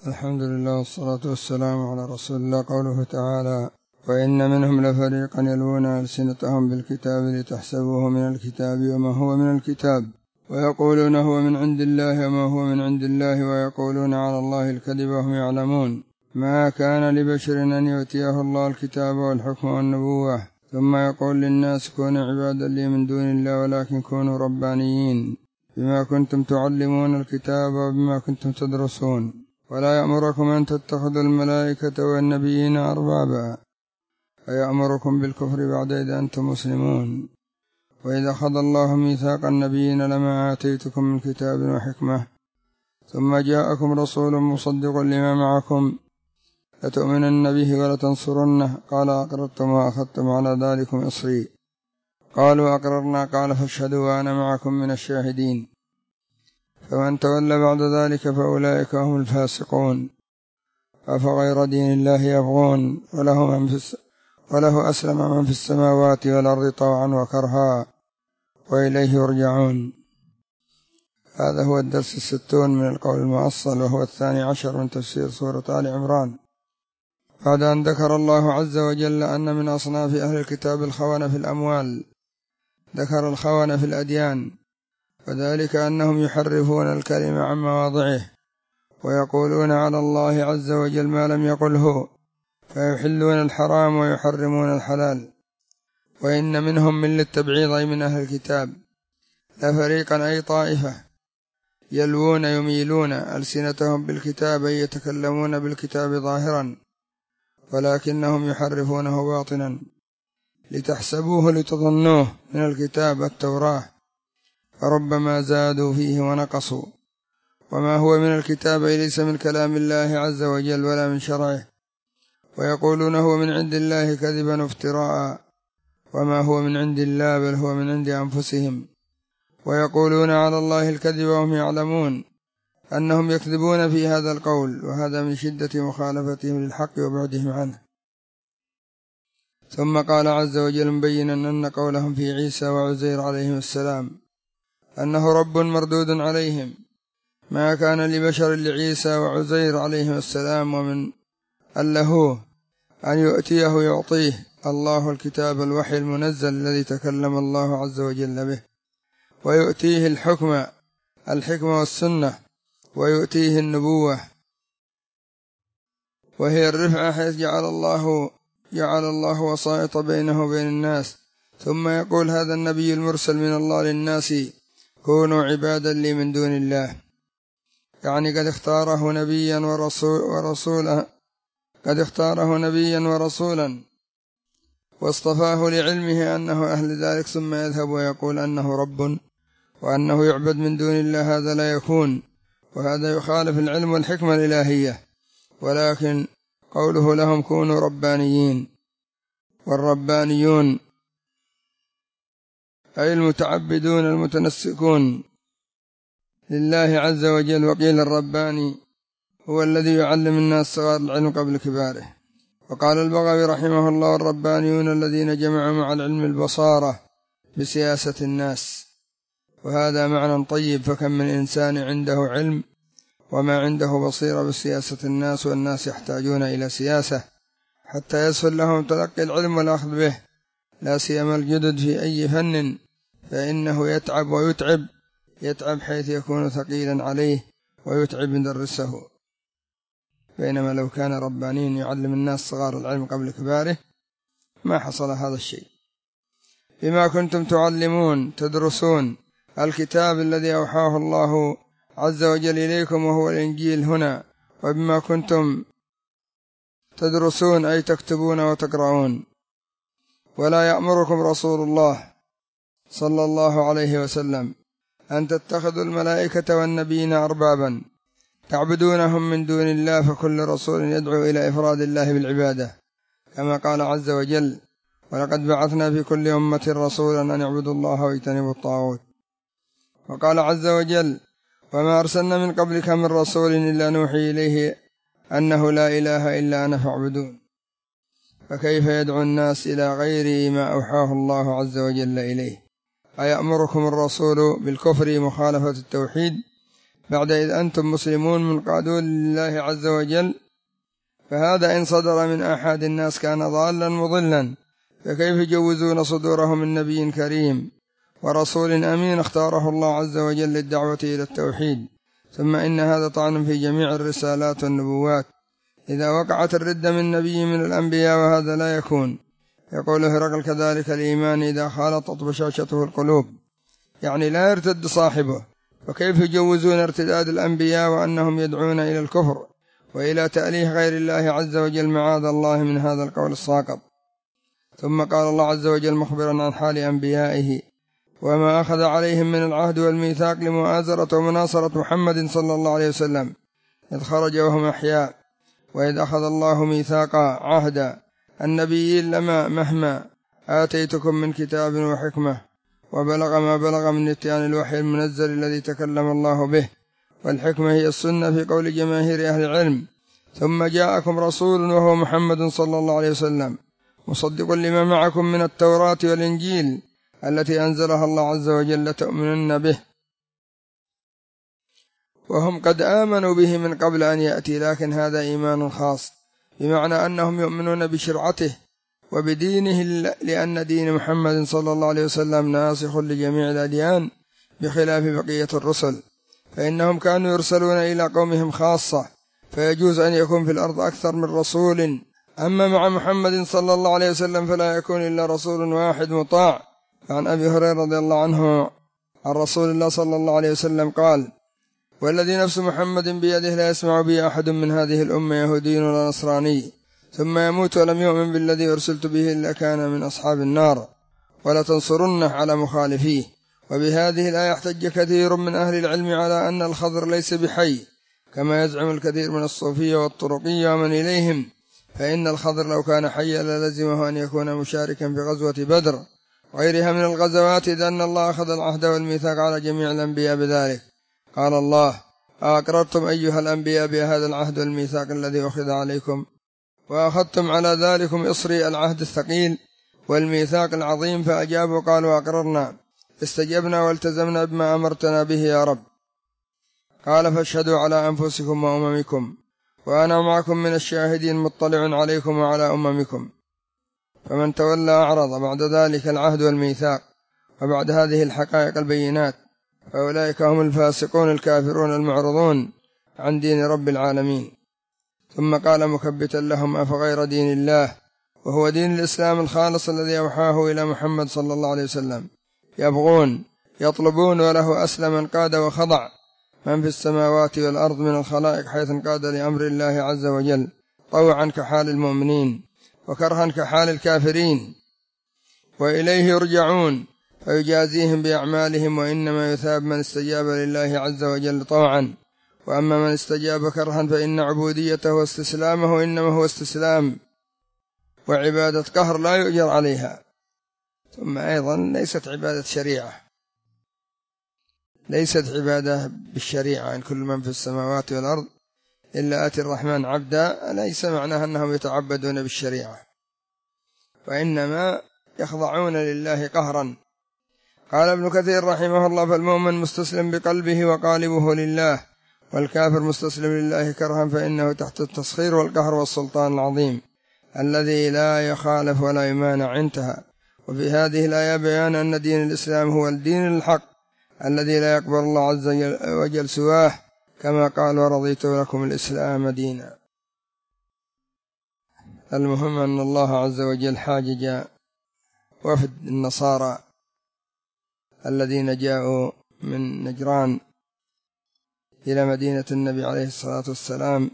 الحمد لله والصلاة والسلام على رسول الله. قوله تعالى: وإن منهم لفريقا يلوون ألسنتهم بالكتاب لتحسبوه من الكتاب وما هو من الكتاب ويقولون هو من عند الله وما هو من عند الله ويقولون على الله الكذب وهم يعلمون. ما كان لبشر أن يؤتيه الله الكتاب والحكم والنبوة ثم يقول للناس كونوا عبادا لي من دون الله ولكن كونوا ربانيين بما كنتم تعلمون الكتاب وبما كنتم تدرسون ولا يأمركم أن تتخذوا الملائكة والنبيين أربابا فيأمركم بالكفر بعد إذا أنتم مسلمون. وإذا أخذ الله ميثاق النبيين لما آتيتكم من كتاب وحكمة ثم جاءكم رسول مصدق لما معكم لتؤمنن به ولتنصرنه قال أقررتم وأخذتم على ذلكم إصري قالوا أقررنا قال فاشهدوا وأنا معكم من الشاهدين. فمن تولى بعد ذلك فأولئك هم الفاسقون. أفغير دين الله يبغون وله أسلم من في السماوات والأرض طوعا وكرها وإليه يرجعون. هذا هو الدرس 60 من القول المؤصل وهو 12 من تفسير سورة آل عمران. بعد أن ذكر الله عز وجل أن من أصناف أهل الكتاب الخونة في الأموال ذكر الخونة في الأديان، وذلك أنهم يحرفون الكلمة عن مواضعه ويقولون على الله عز وجل ما لم يقله فيحلون الحرام ويحرمون الحلال. وإن منهم من للتبعيض من أهل الكتاب لفريقا أي طائفة يلوون يميلون ألسنتهم بالكتاب أي يتكلمون بالكتاب ظاهرا ولكنهم يحرفونه باطنا لتحسبوه لتظنوه من الكتاب التوراة فربما زادوا فيه ونقصوا. وما هو من الكتاب ليس من كلام الله عز وجل ولا من شرعه ويقولون هو من عند الله كذبا وافتراء وما هو من عند الله بل هو من عند أنفسهم ويقولون على الله الكذب وهم يعلمون أنهم يكذبون في هذا القول، وهذا من شدة مخالفتهم للحق وبعدهم عنه. ثم قال عز وجل مبينا أن قولهم في عيسى وعزير عليهم السلام أنه رب مردود عليهم ما كان لبشر لعيسى وعزير عليهم السلام ومن له أن يؤتيه يعطيه الله الكتاب الوحي المنزل الذي تكلم الله عز وجل به ويؤتيه الحكمة والسنة ويؤتيه النبوة وهي الرفعة حيث جعل الله وسائط بينه وبين الناس ثم يقول هذا النبي المرسل من الله للناس كونوا عبادا لي من دون الله، يعني قد اختاره نبيا ورسولا واصطفاه لعلمه أنه أهل ذلك ثم يذهب ويقول أنه رب وأنه يعبد من دون الله. هذا لا يكون، وهذا يخالف العلم والحكمة الإلهية. ولكن قوله لهم كونوا ربانيين، والربانيون أي المتعبدون المتنسكون لله عز وجل. وقيل الرباني هو الذي يعلم الناس صغار العلم قبل كباره. وقال البغوي رحمه الله الربانيون الذين جمعوا مع العلم البصارة بسياسة الناس. وهذا معنى طيب، فكم من إنسان عنده علم وما عنده بصيرة بسياسة الناس، والناس يحتاجون إلى سياسة حتى يسهل لهم تلقي العلم والأخذ به، لا سيما الجدد في أي فن، فإنه يتعب ويتعب، يتعب حيث يكون ثقيلا عليه ويتعب مدرسه. بينما لو كان ربانين يعلم الناس صغار العلم قبل كباره ما حصل هذا الشيء. بما كنتم تعلمون تدرسون الكتاب الذي أوحاه الله عز وجل إليكم وهو الإنجيل هنا، وبما كنتم تدرسون أي تكتبون وتقرؤون. ولا يأمركم رسول الله صلى الله عليه وسلم أن تتخذوا الملائكة والنبيين أربابا تعبدونهم من دون الله، فكل رسول يدعو إلى إفراد الله بالعبادة، كما قال عز وجل ولقد بعثنا في كل أمة رسولا أن يعبدوا الله واجتنبوا الطاغوت. وقال عز وجل وما أرسلنا من قبلك من رسول إلا نوحي إليه أنه لا إله إلا أنا فاعبدون. فكيف يدعو الناس إلى غير ما أوحاه الله عز وجل إليه؟ أيأمركم الرسول بالكفر مخالفة التوحيد بعد إذ أنتم مسلمون منقادون لله عز وجل، فهذا إن صدر من أحد الناس كان ضالا مضلا، فكيف يجوزون صدوره من نبي كريم ورسول أمين اختاره الله عز وجل للدعوة إلى التوحيد؟ ثم إن هذا طعن في جميع الرسالات والنبوات إذا وقعت الردة من نبي من الأنبياء، وهذا لا يكون. يقول هرقل كذلك الإيمان إذا خالطت بشاشته القلوب، يعني لا يرتد صاحبه، فكيف يجوزون ارتداد الأنبياء وأنهم يدعون إلى الكفر وإلى تأليه غير الله عز وجل، معاذ الله من هذا القول الساقط. ثم قال الله عز وجل مخبرا عن حال أنبيائه وما أخذ عليهم من العهد والميثاق لمؤازرة ومناصرة محمد صلى الله عليه وسلم إذ خرج وهم أحياء، وإذ أخذ الله ميثاق عهد النبيين لما مهما آتيتكم من كتاب وحكمة وبلغ ما بلغ من إتيان الوحي المنزل الذي تكلم الله به، والحكمة هي السنة في قول جماهير أهل العلم. ثم جاءكم رسول وهو محمد صلى الله عليه وسلم مصدق لما معكم من التوراة والإنجيل التي أنزلها الله عز وجل تؤمنن به، وهم قد آمنوا به من قبل أن يأتي، لكن هذا إيمان خاص، بمعنى أنهم يؤمنون بشرعته وبدينه، لأن دين محمد صلى الله عليه وسلم ناسخ لجميع الأديان بخلاف بقية الرسل، فإنهم كانوا يرسلون إلى قومهم خاصة، فيجوز أن يكون في الأرض أكثر من رسول. أما مع محمد صلى الله عليه وسلم فلا يكون إلا رسول واحد مطاع. عن أبي هريرة رضي الله عنه عن رسول الله صلى الله عليه وسلم قال: والذي نفس محمد بيده لا يسمع بي أحد من هذه الأمة يهودي ولا نصراني ثم يموت ولم يؤمن بالذي أرسلت به إلا كان من أصحاب النار، ولا تنصرنه على مخالفيه. وبهذه الآية احتج كثير من أهل العلم على أن الخضر ليس بحي كما يزعم الكثير من الصوفية والطرقية ومن إليهم، فإن الخضر لو كان حيا للزمه أن يكون مشاركا في غزوة بدر وغيرها من الغزوات، إذ أن الله أخذ العهد والميثاق على جميع الأنبياء بذلك. قال الله: أقررتم أيها الأنبياء بهذا العهد والميثاق الذي أخذ عليكم وأخذتم على ذلكم إصري العهد الثقيل والميثاق العظيم؟ فأجابوا قالوا: أقررنا، استجبنا والتزمنا بما أمرتنا به يا رب. قال: فاشهدوا على أنفسكم وأممكم وأنا معكم من الشاهدين مطلع عليكم وعلى أممكم. فمن تولى أعرض بعد ذلك العهد والميثاق وبعد هذه الحقائق البينات، فأولئك هم الفاسقون الكافرون المعرضون عن دين رب العالمين. ثم قال مكبتا لهم: أفغير دين الله وهو دين الإسلام الخالص الذي أوحاه إلى محمد صلى الله عليه وسلم يبغون يطلبون وله أسلم انقاد وخضع من في السماوات والأرض من الخلائق، حيث انقاد لأمر الله عز وجل طوعا كحال المؤمنين وكرها كحال الكافرين، وإليه يرجعون فيجازيهم بأعمالهم، وإنما يثاب من استجاب لله عز وجل طوعا، وأما من استجاب كرها فإن عبوديته واستسلامه إنما هو استسلام، وعبادة قهر لا يؤجر عليها. ثم أيضا ليست عبادة شريعة، ليست عبادة بالشريعة، إن كل من في السماوات والأرض إلا آتي الرحمن عبدا، ليس معناها أنهم يتعبدون بالشريعة، وإنما يخضعون لله قهرا. قال ابن كثير رحمه الله: فالمؤمن مستسلم بقلبه وقالبه لله، والكافر مستسلم لله كرها، فإنه تحت التسخير والقهر والسلطان العظيم الذي لا يخالف ولا يمانع. انتهى. وفي هذه الآية بيان أن دين الإسلام هو الدين الحق الذي لا يقبل الله عز وجل سواه، كما قال: ورضيت لكم الإسلام دينا. المهم أن الله عز وجل حاجج وفد النصارى الذين جاءوا من نجران إلى مدينة النبي عليه الصلاة والسلام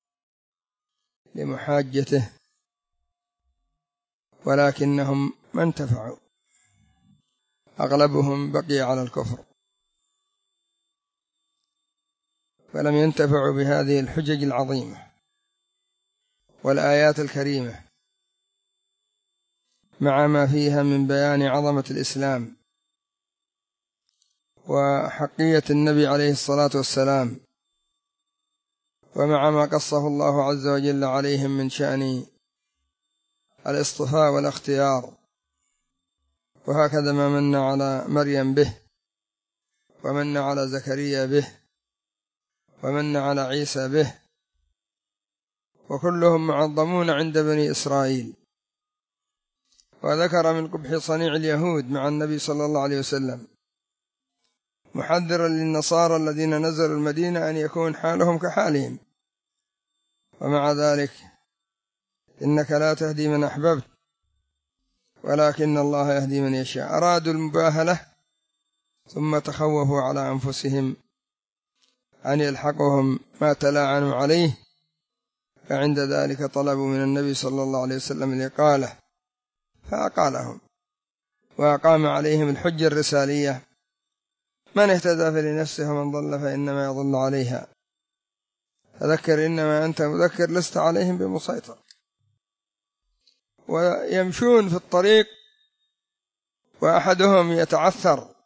لمحاجته، ولكنهم ما انتفعوا، أغلبهم بقي على الكفر، فلم ينتفعوا بهذه الحجج العظيمة والآيات الكريمة، مع ما فيها من بيان عظمة الإسلام وحقية النبي عليه الصلاة والسلام، ومع ما قصه الله عز وجل عليهم من شأن الاصطفاء والاختيار، وهكذا ما من على مريم به ومن على زكريا به ومن على عيسى به، وكلهم معظمون عند بني إسرائيل. وذكر من قبح صنيع اليهود مع النبي صلى الله عليه وسلم، محذرا للنصارى الذين نزلوا المدينة أن يكون حالهم كحالهم. ومع ذلك إنك لا تهدي من أحببت ولكن الله يهدي من يشاء. أرادوا المباهلة ثم تخوفوا على أنفسهم أن يلحقهم ما تلاعنوا عليه، فعند ذلك طلبوا من النبي صلى الله عليه وسلم الإقالة، فأقالهم وأقام عليهم الحجة الرسالية: من اهتدى فلنفسه ومن ضل فإنما يضل عليها، فذكر إنما أنت مذكر لست عليهم بمسيطر. ويمشون في الطريق وأحدهم يتعثر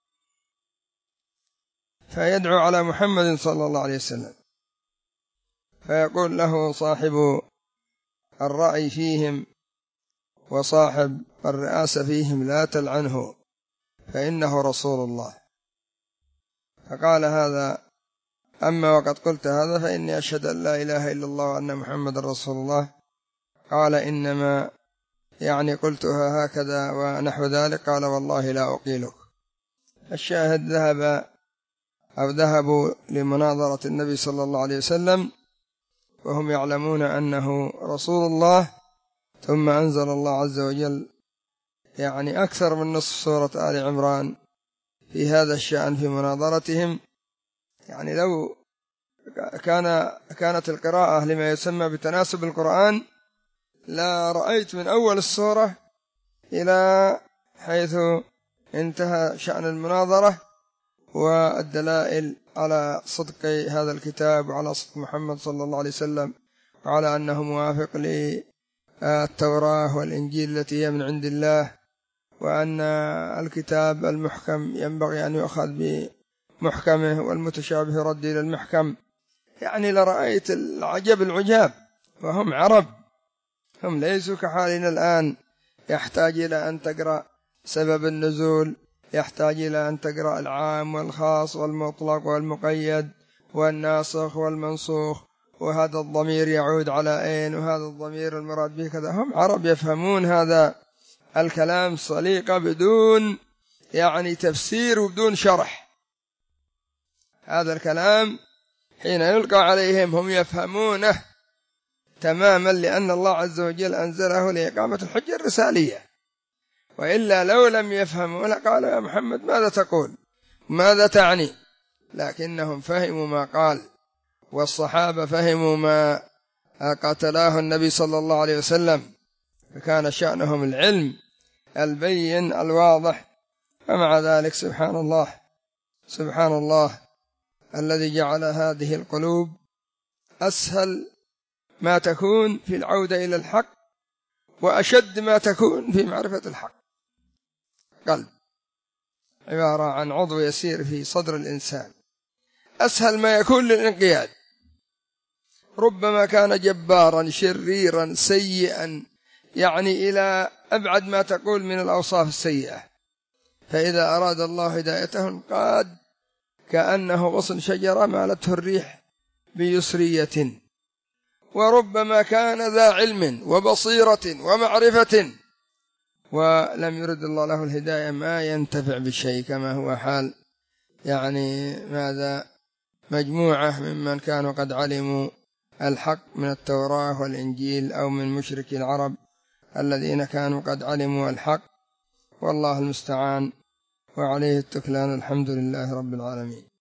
فيدعو على محمد صلى الله عليه وسلم، فيقول له صاحب الرأي فيهم وصاحب الرئاسة فيهم: لا تلعنه فإنه رسول الله. فقال هذا: أما وقد قلت هذا فإني أشهد أن لا إله إلا الله وأن محمد رسول الله. قال: إنما قلتها هكذا ونحو ذلك. قال: والله لا أقيلك. الشاهد ذهبوا لمناظرة النبي صلى الله عليه وسلم وهم يعلمون أنه رسول الله، ثم أنزل الله عز وجل أكثر من نصف سورة آل عمران في هذا الشأن في مناظرتهم. لو كانت القراءة لما يسمى بتناسب القرآن لا رأيت من أول السورة إلى حيث انتهى شأن المناظرة والدلائل على صدق هذا الكتاب وعلى صدق محمد صلى الله عليه وسلم، وعلى أنه موافق للتوراة والإنجيل التي هي من عند الله، وأن الكتاب المحكم ينبغي أن يؤخذ بمحكمه والمتشابه يرد إلى المحكم. لرأيت العجب العجاب. وهم عرب، هم ليسوا كحالنا الآن، يحتاج إلى أن تقرأ سبب النزول، يحتاج إلى أن تقرأ العام والخاص والمطلق والمقيد والناسخ والمنسوخ، وهذا الضمير يعود على أين، وهذا الضمير المراد به كذا. هم عرب يفهمون هذا الكلام سليقة بدون تفسير وبدون شرح. هذا الكلام حين يلقى عليهم هم يفهمونه تماما، لأن الله عز وجل أنزله لإقامة الحجة الرسالية، وإلا لو لم يفهموا لقالوا: يا محمد ماذا تقول، ماذا تعني؟ لكنهم فهموا ما قال، والصحابة فهموا ما قاتلاه النبي صلى الله عليه وسلم، فكان شأنهم العلم البين الواضح. ومع ذلك سبحان الله الذي جعل هذه القلوب أسهل ما تكون في العودة إلى الحق وأشد ما تكون في معرفة الحق. قلب عبارة عن عضو يسير في صدر الإنسان، أسهل ما يكون للانقياد. ربما كان جبارا شريرا سيئا إلى أبعد ما تقول من الأوصاف السيئة، فإذا أراد الله هدايته انقاد كأنه غصن شجرة مالته الريح بيسرية. وربما كان ذا علم وبصيرة ومعرفة ولم يرد الله له الهداية ما ينتفع بالشيء، كما هو حال ماذا مجموعة ممن كانوا قد علموا الحق من التوراة والإنجيل، أو من مشركي العرب الذين كانوا قد علموا الحق. والله المستعان وعليه التكلان. الحمد لله رب العالمين.